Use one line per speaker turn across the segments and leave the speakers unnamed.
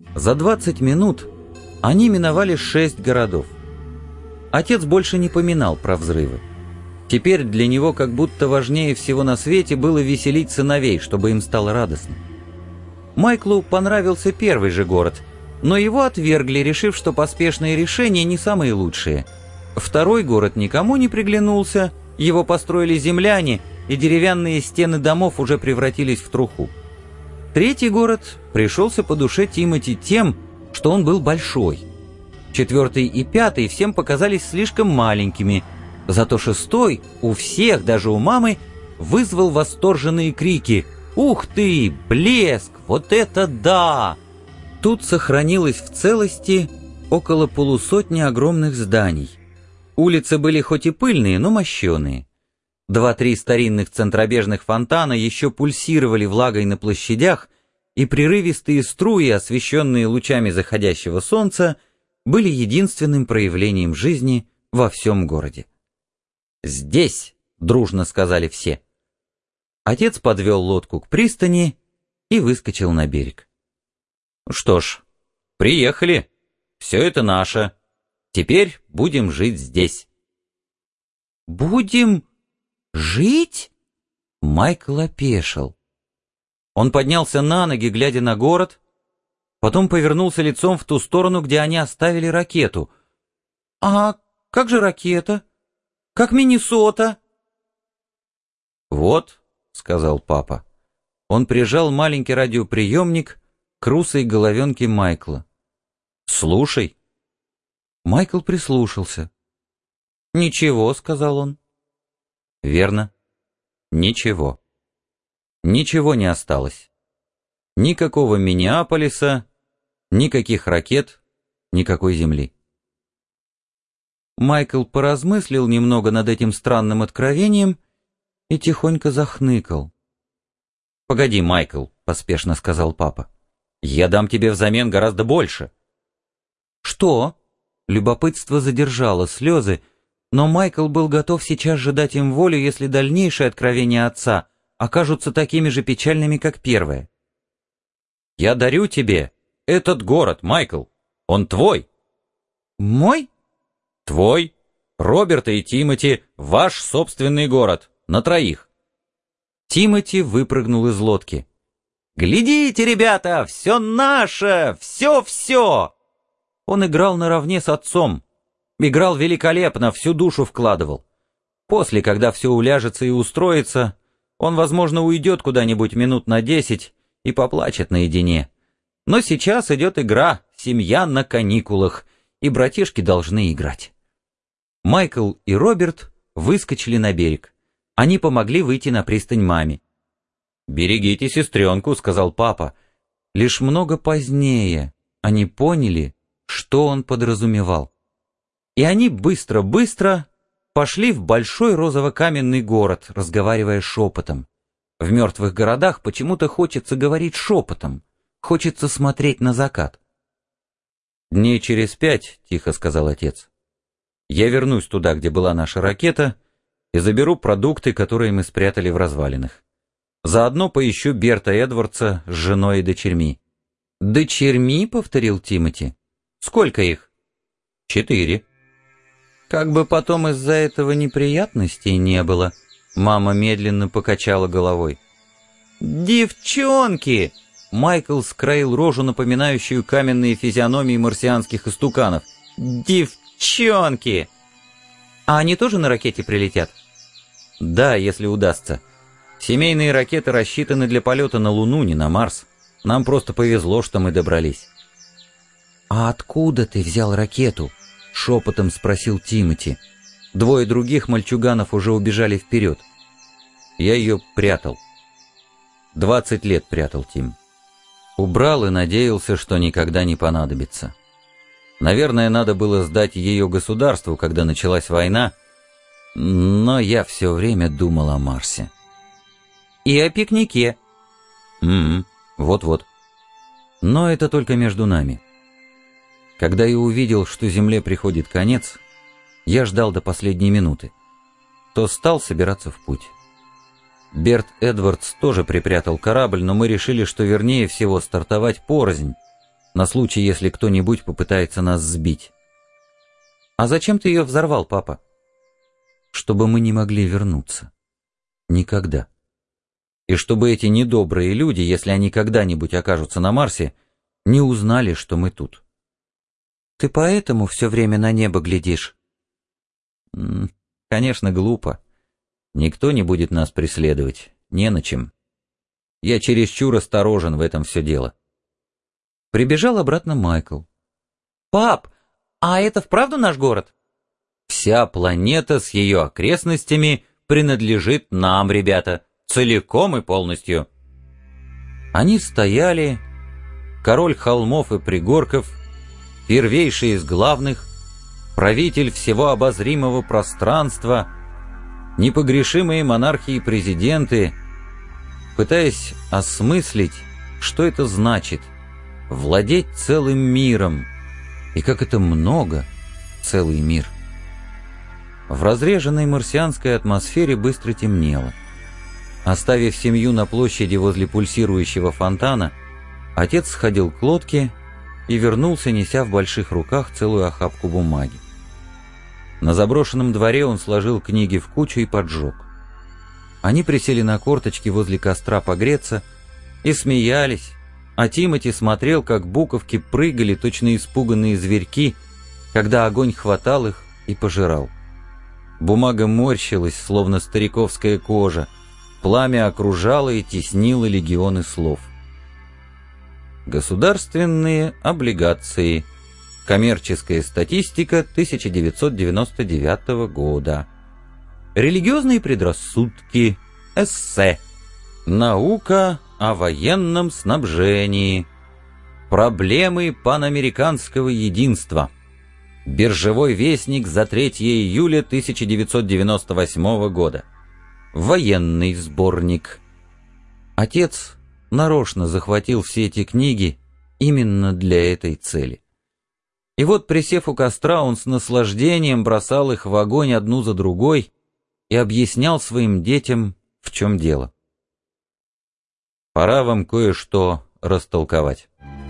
За 20 минут они миновали 6 городов. Отец больше не поминал про взрывы. Теперь для него как будто важнее всего на свете было веселить сыновей, чтобы им стало радостно. Майклу понравился первый же город, но его отвергли, решив, что поспешные решения не самые лучшие. Второй город никому не приглянулся, его построили земляне, и деревянные стены домов уже превратились в труху. Третий город пришелся по душе Тимоти тем, что он был большой. Четвертый и пятый всем показались слишком маленькими, зато шестой у всех, даже у мамы, вызвал восторженные крики: «Ух ты! Блеск! Вот это да!» Тут сохранилось в целости около полусотни огромных зданий. Улицы были хоть и пыльные, но мощеные. 2-3 старинных центробежных фонтана еще пульсировали влагой на площадях, и прерывистые струи, освещенные лучами заходящего солнца, были единственным проявлением жизни во всем городе. «Здесь!» — дружно сказали все. Отец подвел лодку к пристани и выскочил на берег. «Что ж, приехали. Все это наше. Теперь будем жить здесь». «Будем жить?» Майкл опешил. Он поднялся на ноги, глядя на город, потом повернулся лицом в ту сторону, где они оставили ракету. «А как же ракета? Как Миннесота?» «Вот», — сказал папа. Он прижал маленький радиоприемник к русой головенке Майкла. «Слушай». Майкл прислушался. «Ничего», — сказал он. «Верно. Ничего. Ничего не осталось. Никакого Миннеаполиса, никаких ракет, никакой земли». Майкл поразмыслил немного над этим странным откровением и тихонько захныкал. «Погоди, Майкл», — поспешно сказал папа. «Я дам тебе взамен гораздо больше». «Что?» Любопытство задержало слезы, но Майкл был готов сейчас же дать им волю, если дальнейшие откровения отца окажутся такими же печальными, как первое. «Я дарю тебе этот город, Майкл. Он твой». «Мой?» «Твой, Роберта и Тимоти, ваш собственный город, на троих». Тимоти выпрыгнул из лодки. «Глядите, ребята, все наше, все-все!» Он играл наравне с отцом. Играл великолепно, всю душу вкладывал. После, когда все уляжется и устроится, он, возможно, уйдет куда-нибудь минут на 10 и поплачет наедине. Но сейчас идет игра, семья на каникулах, и братишки должны играть. Майкл и Роберт выскочили на берег. Они помогли выйти на пристань маме. «Берегите сестренку», — сказал папа. Лишь много позднее они поняли, что он подразумевал. И они быстро-быстро пошли в большой розово-каменный город, разговаривая шепотом. В мертвых городах почему-то хочется говорить шепотом, хочется смотреть на закат. «Дней через 5, — тихо сказал отец, — я вернусь туда, где была наша ракета, и заберу продукты, которые мы спрятали в развалинах. Заодно поищу Берта Эдвардса с женой и дочерьми». «Дочерьми?» — повторил Тимоти. «Сколько их?» 4. «Как бы потом из-за этого неприятностей не было», — мама медленно покачала головой. «Девчонки!» — Майкл скроил рожу, напоминающую каменные физиономии марсианских истуканов. «Девчонки!» «А они тоже на ракете прилетят?» «Да, если удастся. Семейные ракеты рассчитаны для полета на Луну, не на Марс. Нам просто повезло, что мы добрались». «А откуда ты взял ракету?» — шепотом спросил Тимоти. 2 других мальчуганов уже убежали вперед. «Я ее прятал. 20 лет прятал, Тим. Убрал и надеялся, что никогда не понадобится. Наверное, надо было сдать ее государству, когда началась война, но я все время думал о Марсе». «И о пикнике». Вот-вот. Но это только между нами. Когда я увидел, что Земле приходит конец, я ждал до последней минуты. То стал собираться в путь. Берт Эдвардс тоже припрятал корабль, но мы решили, что вернее всего стартовать порознь. на случай, если кто-нибудь попытается нас сбить. А зачем ты ее взорвал, папа? Чтобы мы не могли вернуться. Никогда. И чтобы эти недобрые люди, если они когда-нибудь окажутся на Марсе, не узнали, что мы тут. Ты поэтому все время на небо глядишь? Конечно, глупо. Никто не будет нас преследовать. Не на чем. Я чересчур осторожен в этом все дело. Прибежал обратно Майкл. «Пап, а это вправду наш город?» «Вся планета с ее окрестностями принадлежит нам, ребята, целиком и полностью». Они стояли, король холмов и пригорков, первейший из главных, правитель всего обозримого пространства, непогрешимые монархи и президенты, пытаясь осмыслить, что это значит — владеть целым миром, и как это много — целый мир. В разреженной марсианской атмосфере быстро темнело. Оставив семью на площади возле пульсирующего фонтана, отец сходил к лодке и вернулся, неся в больших руках целую охапку бумаги. На заброшенном дворе он сложил книги в кучу и поджег. Они присели на корточки возле костра погреться и смеялись, а Тимоти смотрел, как буковки прыгали, точно испуганные зверьки, когда огонь хватал их и пожирал. Бумага морщилась, словно стариковская кожа, пламя окружало и теснило легионы слов. Государственные облигации. Коммерческая статистика 1999 года. Религиозные предрассудки. Эссе. Наука о военном снабжении. Проблемы панамериканского единства. Биржевой вестник за 3 июля 1998 года. Военный сборник. Отец нарочно захватил все эти книги именно для этой цели. И вот, присев у костра, он с наслаждением бросал их в огонь одну за другой и объяснял своим детям, в чем дело. Пора вам кое-что растолковать.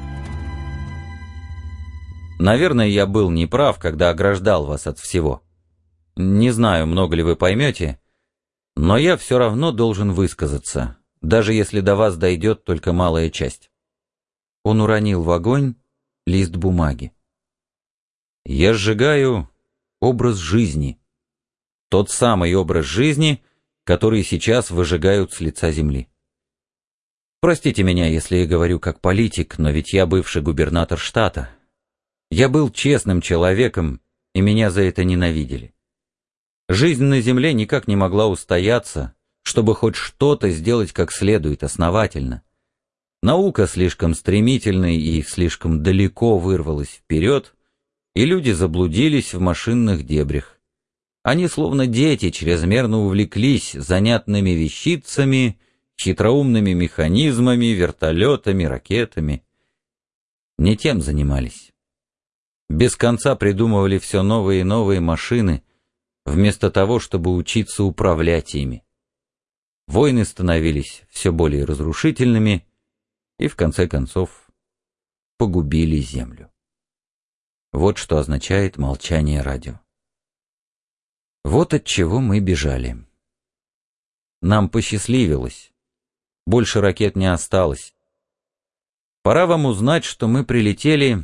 Наверное, я был неправ, когда ограждал вас от всего. Не знаю, много ли вы поймете, но я все равно должен высказаться, даже если до вас дойдет только малая часть. Он уронил в огонь лист бумаги. Я сжигаю образ жизни. Тот самый образ жизни, который сейчас выжигают с лица земли. Простите меня, если я говорю как политик, но ведь я бывший губернатор штата. Я был честным человеком, и меня за это ненавидели. Жизнь на земле никак не могла устояться, чтобы хоть что-то сделать как следует, основательно. Наука слишком стремительно и слишком далеко вырвалась вперед, и люди заблудились в машинных дебрях. Они, словно дети, чрезмерно увлеклись занятными вещицами, хитроумными механизмами, вертолетами, ракетами. Не тем занимались. Без конца придумывали все новые и новые машины, вместо того, чтобы учиться управлять ими. Войны становились все более разрушительными и, в конце концов, погубили Землю. Вот что означает молчание радио. Вот от чего мы бежали. Нам посчастливилось. Больше ракет не осталось. Пора вам узнать, что мы прилетели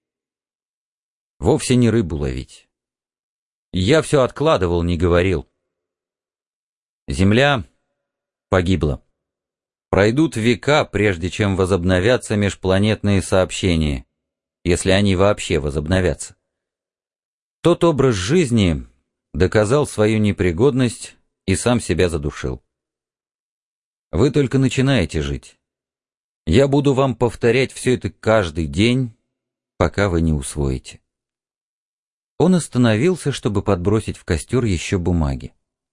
вовсе не рыбу ловить. Я все откладывал, не говорил. Земля погибла. Пройдут века, прежде чем возобновятся межпланетные сообщения, если они вообще возобновятся. Тот образ жизни доказал свою непригодность и сам себя задушил. Вы только начинаете жить. Я буду вам повторять все это каждый день, пока вы не усвоите. Он остановился, чтобы подбросить в костер еще бумаги.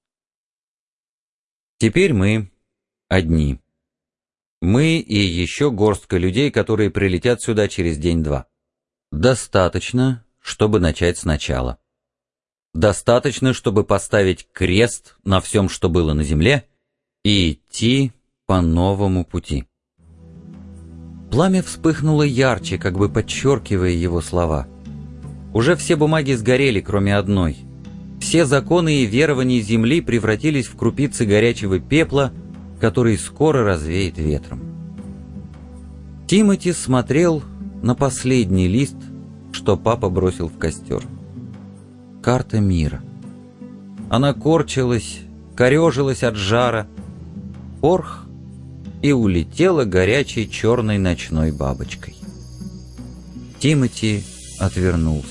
Теперь мы одни. Мы и еще горстка людей, которые прилетят сюда через день-два. Достаточно, чтобы начать сначала. Достаточно, чтобы поставить крест на всем, что было на земле, и идти по новому пути. Пламя вспыхнуло ярче, как бы подчеркивая его слова. Уже все бумаги сгорели, кроме одной. Все законы и верования Земли превратились в крупицы горячего пепла, который скоро развеет ветром. Тимоти смотрел на последний лист, что папа бросил в костер. Карта мира. Она корчилась, корежилась от жара, порх, и улетела горячей черной ночной бабочкой. Тимоти отвернулся.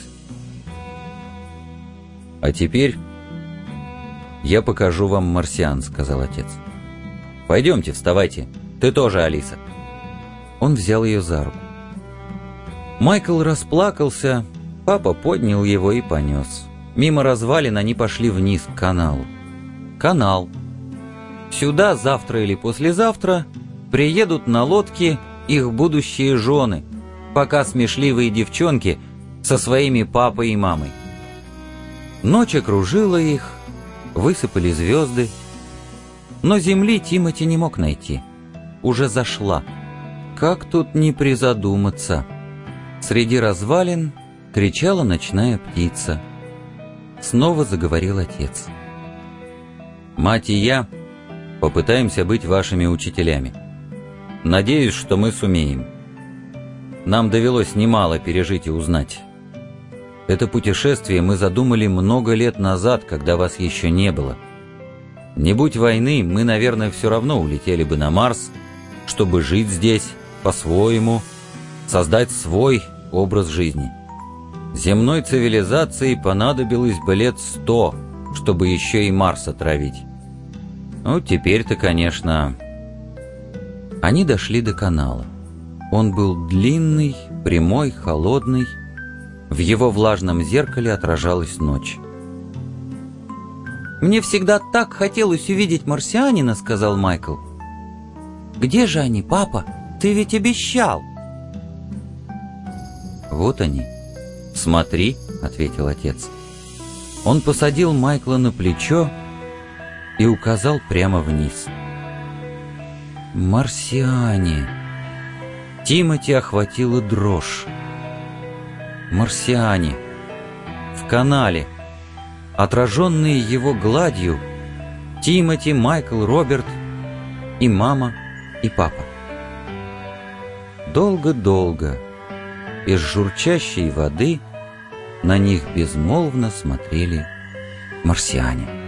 «А теперь я покажу вам марсиан», — сказал отец. «Пойдемте, вставайте. Ты тоже, Алиса». Он взял ее за руку. Майкл расплакался, папа поднял его и понес. Мимо развалин они пошли вниз к каналу. Канал. Сюда завтра или послезавтра приедут на лодке их будущие жены, пока смешливые девчонки со своими папой и мамой. Ночь окружила их, высыпали звезды, но земли Тимоти не мог найти. Уже зашла. Как тут не призадуматься? Среди развалин кричала ночная птица. Снова заговорил отец. «Мать и я попытаемся быть вашими учителями. Надеюсь, что мы сумеем. Нам довелось немало пережить и узнать. Это путешествие мы задумали много лет назад, когда вас еще не было. Не будь войны, мы, наверное, все равно улетели бы на Марс, чтобы жить здесь по-своему, создать свой образ жизни. Земной цивилизации понадобилось бы лет 100, чтобы еще и Марс отравить. Ну, теперь-то, конечно...» Они дошли до канала. Он был длинный, прямой, холодный. В его влажном зеркале отражалась ночь. «Мне всегда так хотелось увидеть марсианина», — сказал Майкл. «Где же они, папа? Ты ведь обещал». «Вот они. Смотри», — ответил отец. Он посадил Майкла на плечо и указал прямо вниз. «Марсиане!» Тимоти охватила дрожь. Марсиане. В канале. Отраженные его гладью, Тимоти, Майкл, Роберт и мама, и папа. Долго-долго из журчащей воды на них безмолвно смотрели марсиане.